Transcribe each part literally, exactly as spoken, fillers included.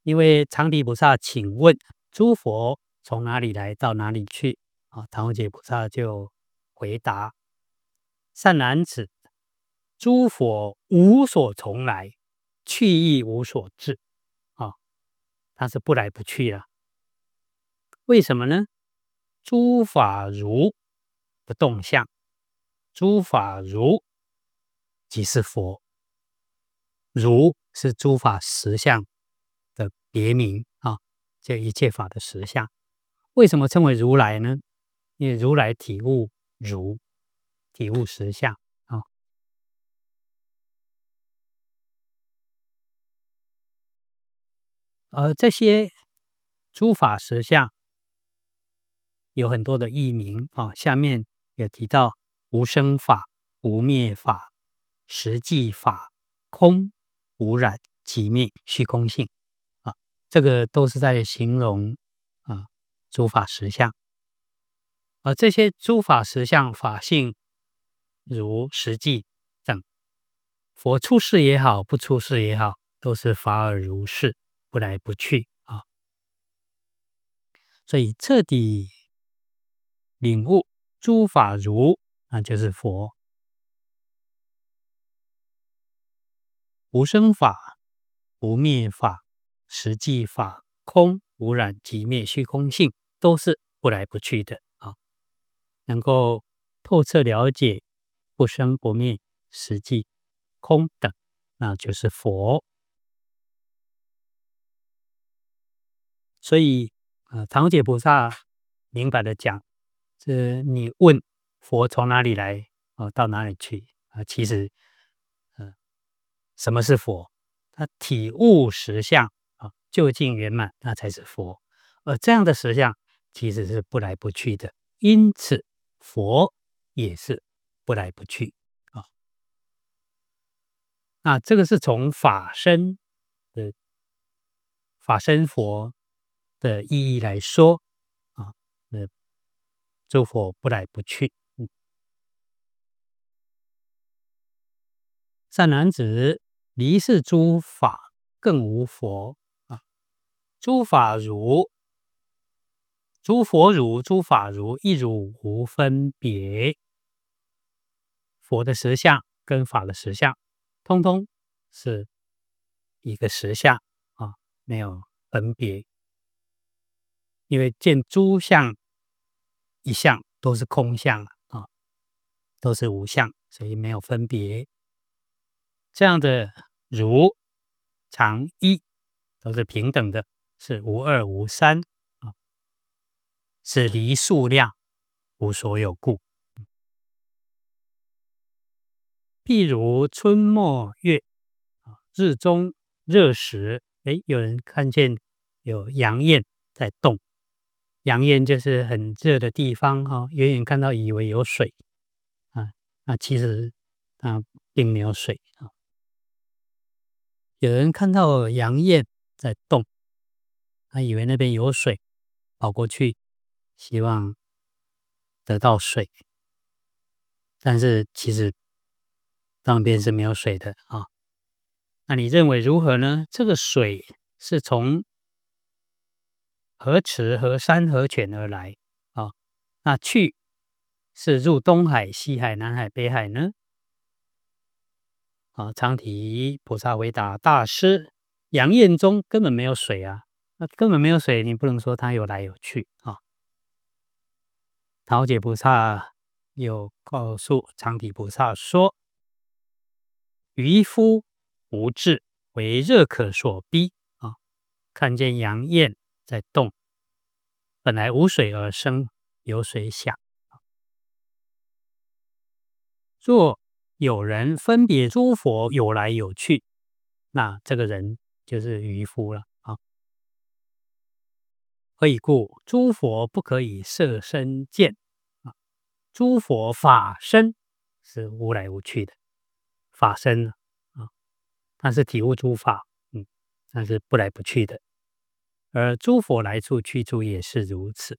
因为常提菩萨请问诸佛从哪里来到哪里去啊？唐洪杰菩萨就回答：善男子，诸佛无所从来，去亦无所至啊，他是不来不去了。为什么呢？诸法如不动相，诸法如即是佛，如是诸法实相的别名啊，就一切法的实相。为什么称为如来呢？因为如来体悟如，体悟实相啊。而这些诸法实相有很多的译名啊，下面有提到无生法、无灭法、实际法、空、无染、寂灭、虚空性啊，这个都是在形容啊诸法实相。而这些诸法实相法性，如实际等，佛出世也好，不出世也好，都是法尔如是，不来不去啊。所以彻底领悟诸法如，那就是佛。无生法、无灭法、实际法、空、无染、寂灭、虚空性，都是不来不去的啊。能够透彻了解不生不灭、实际、空等，那就是佛。所以，呃，唐解菩萨明白的讲，这你问佛从哪里来，哦，到哪里去啊、呃？其实，呃，什么是佛？他体悟实相啊，究竟圆满，那才是佛。而这样的实相其实是不来不去的，因此佛也是不来不去啊。那这个是从法身的法身佛的意义来说啊，呃，诸佛不来不去。嗯，善男子，离世诸法，更无佛啊。诸法如，诸佛如，诸法如，一如无分别。佛的实相跟法的实相，通通是一个实相啊，没有分别。因为见诸相一相都是空相啊，都是无相，所以没有分别。这样的如、常、一都是平等的，是无二无三啊，是离数量，无所有故。譬如春末月啊，日中热时，诶，有人看见有阳焰在动，阳焰就是很热的地方哈、哦，远远看到以为有水啊，那其实啊并没有水啊。有人看到阳焰在动，他以为那边有水，跑过去希望得到水，但是其实那边是没有水的啊。那你认为如何呢？这个水是从河池、河山、河泉而来啊，那去是入东海、西海、南海、北海呢？啊，常提菩萨回答：大师，阳焰中根本没有水啊，那根本没有水，你不能说它有来有去啊。桃解菩萨又告诉常提菩萨说：渔夫无智，为热可所逼啊，看见阳焰在动，本来无水而生，有水想。若有人分别诸佛有来有去，那这个人就是渔夫了啊。何以故？诸佛不可以色身见啊，诸佛法身是无来无去的法身啊，它是体悟诸法，嗯，它是不来不去的。而诸佛来处去处也是如此。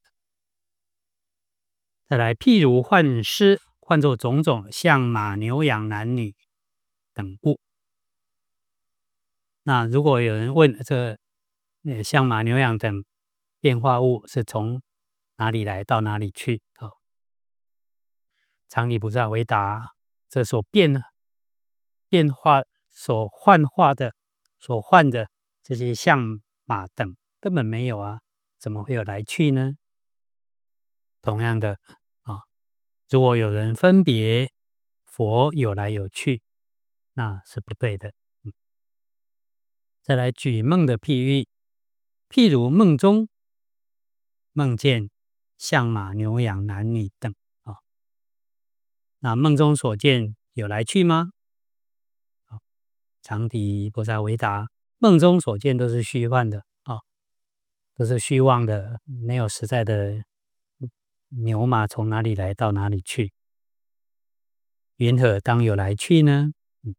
再来，譬如幻师，换作种种像马、牛、羊、男女等物。那如果有人问这呃象马牛羊等变化物是从哪里来到哪里去？哦，常理菩萨回答：这所变变化、所幻化的、所幻的这些象马等根本没有啊，怎么会有来去呢？同样的啊，如果有人分别佛有来有去，那是不对的。嗯、再来举梦的譬喻，譬如梦中梦见象马牛羊男女等啊，那梦中所见有来去吗？啊，常提菩萨回答：梦中所见都是虚幻的啊，都是虚妄的，没有实在的牛马从哪里来到哪里去，云何当有来去呢？嗯，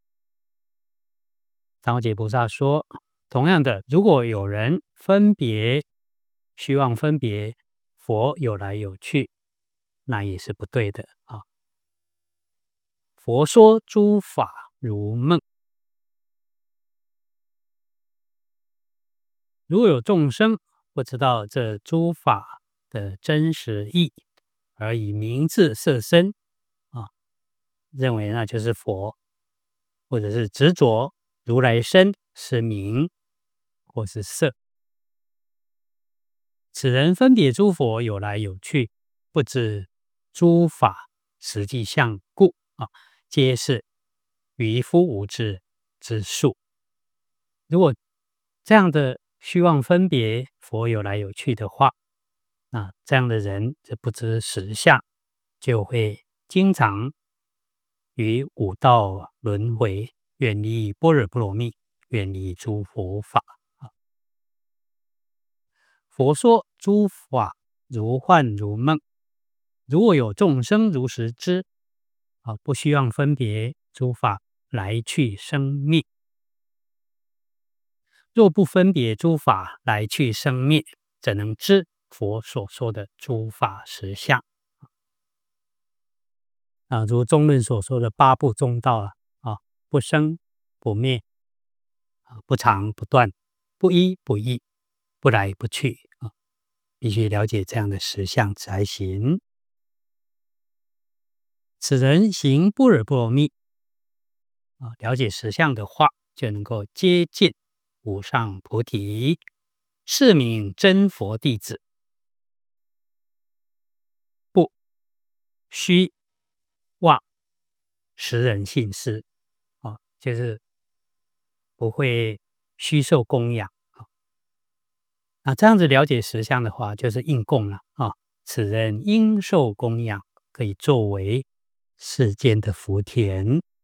长老解菩萨说，同样的，如果有人分别虚妄分别佛有来有去，那也是不对的啊。佛说诸法如梦，如果有众生不知道这诸法的真实义，而以名字色身啊，认为那就是佛，或者是执着如来身是名或是色，此人分别诸佛有来有去，不知诸法实际相故啊，皆是愚夫无知之术。如果这样的虚妄分别佛有来有去的话，那这样的人就不知实相，就会经常于五道轮回，远离般若波罗蜜，远离诸佛法。佛说诸法如幻如梦，如果有众生如实知，啊，不虚妄分别诸法来去生灭。若不分别诸法来去生灭，怎能知佛所说的诸法实相？啊，如中论所说的八部中道啊，啊，不生不灭，啊，不长不断，不一不异，不来不去啊，必须了解这样的实相才行。此人行般若波罗蜜啊，了解实相的话，就能够接近无上菩提，是名真佛弟子。不虚妄实人信施啊，就是不会虚受供养啊。那这样子了解实相的话，就是应供了啊。此人应受供养，可以作为世间的福田。